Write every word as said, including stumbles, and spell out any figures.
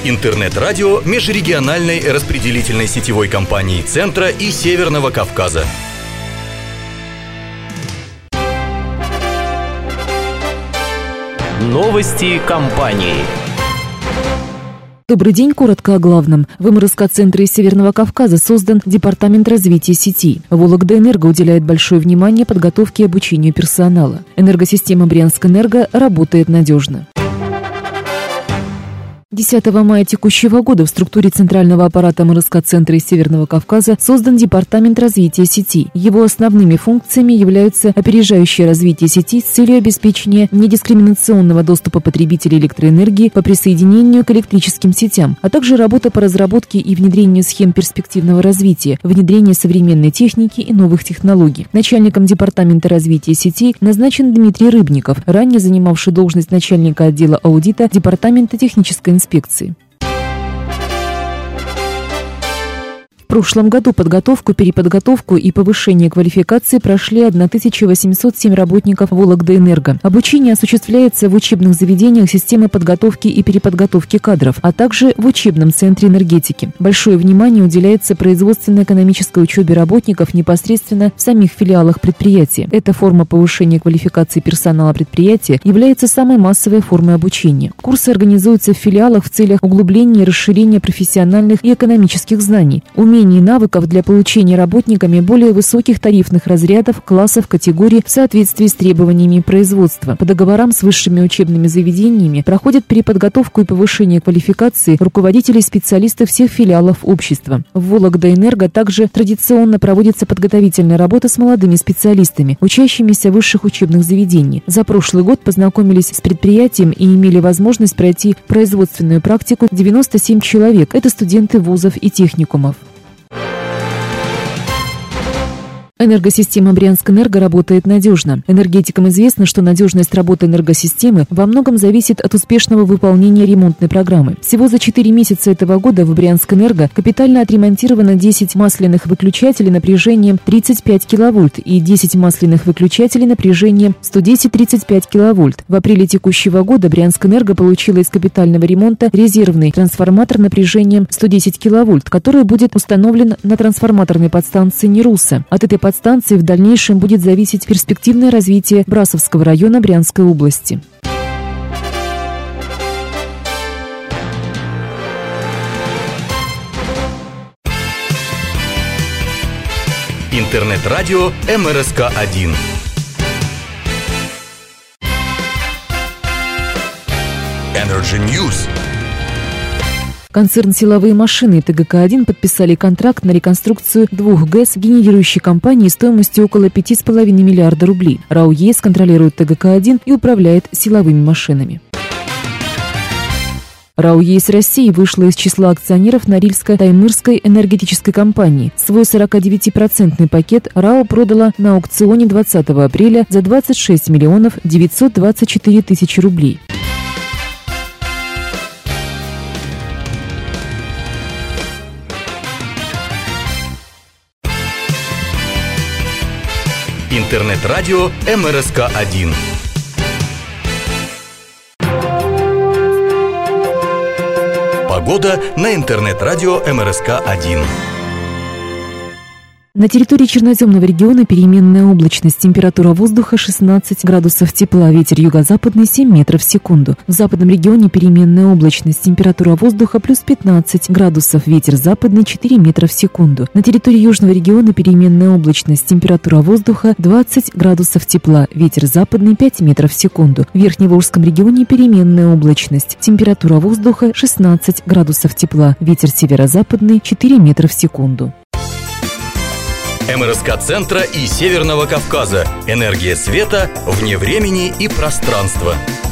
Интернет-радио межрегиональной распределительной сетевой компании Центра и Северного Кавказа. Новости компании. Добрый день, коротко о главном. В эм эр эс ка-центре Северного Кавказа создан Департамент развития сети. Вологдаэнерго уделяет большое внимание подготовке и обучению персонала. Энергосистема Брянскэнерго работает надежно. десятого мая текущего года в структуре центрального аппарата эм эр эс ка-центра Северного Кавказа создан Департамент развития сети. Его основными функциями являются опережающее развитие сети с целью обеспечения недискриминационного доступа потребителей электроэнергии по присоединению к электрическим сетям, а также работа по разработке и внедрению схем перспективного развития, внедрение современной техники и новых технологий. Начальником Департамента развития сетей назначен Дмитрий Рыбников, ранее занимавший должность начальника отдела аудита Департамента технической инспекции. В прошлом году подготовку, переподготовку и повышение квалификации прошли тысяча восемьсот семь работников Вологдаэнерго. Обучение осуществляется в учебных заведениях системы подготовки и переподготовки кадров, а также в учебном центре энергетики. Большое внимание уделяется производственно-экономической учебе работников непосредственно в самих филиалах предприятия. Эта форма повышения квалификации персонала предприятия является самой массовой формой обучения. Курсы организуются в филиалах в целях углубления и расширения профессиональных и экономических знаний, умений и навыков для получения работниками более высоких тарифных разрядов, классов, категорий в соответствии с требованиями производства. По договорам с высшими учебными заведениями проходят переподготовку и повышение квалификации руководителей и специалистов всех филиалов общества. В Вологдаэнерго также традиционно проводится подготовительная работа с молодыми специалистами, учащимися высших учебных заведений. За прошлый год познакомились с предприятием и имели возможность пройти производственную практику девяносто семь человек. Это студенты вузов и техникумов. Энергосистема Брянскэнерго работает надежно. Энергетикам известно, что надежность работы энергосистемы во многом зависит от успешного выполнения ремонтной программы. Всего за четыре месяца этого года в Брянскэнерго капитально отремонтировано десять масляных выключателей напряжением тридцать пять киловольт и десять масляных выключателей напряжением сто десять — тридцать пять киловольт. В апреле текущего года Брянскэнерго получила из капитального ремонта резервный трансформатор напряжением сто десять киловольт, который будет установлен на трансформаторной подстанции Неруса. От этой подстанции станции в дальнейшем будет зависеть перспективное развитие Брасовского района Брянской области. Интернет-радио эм эр эс ка один. Energy News. Концерн «Силовые машины» и тэ гэ ка один подписали контракт на реконструкцию двух ГЭС генерирующей компании стоимостью около пяти с половиной миллиарда рублей. РАО ЕС контролирует тэ гэ ка один и управляет силовыми машинами. РАО ЕС России вышла из числа акционеров Норильско-Таймырской энергетической компании. Свой сорокадевятипроцентный пакет РАО продала на аукционе двадцатого апреля за двадцать шесть миллионов девятьсот двадцать четыре тысячи рублей. Интернет-радио эм эр эс ка один. Погода на интернет-радио эм эр эс ка один. На территории черноземного региона переменная облачность, температура воздуха шестнадцать градусов тепла, ветер юго-западный семь метров в секунду. В западном регионе переменная облачность, температура воздуха плюс пятнадцать градусов, ветер западный четыре метра в секунду. На территории южного региона переменная облачность, температура воздуха двадцать градусов тепла, ветер западный пять метров в секунду. В Верхневолжском регионе переменная облачность, температура воздуха шестнадцать градусов тепла, ветер северо-западный четыре метра в секунду. эм эр эс ка-центра и Северного Кавказа. Энергия света вне времени и пространства.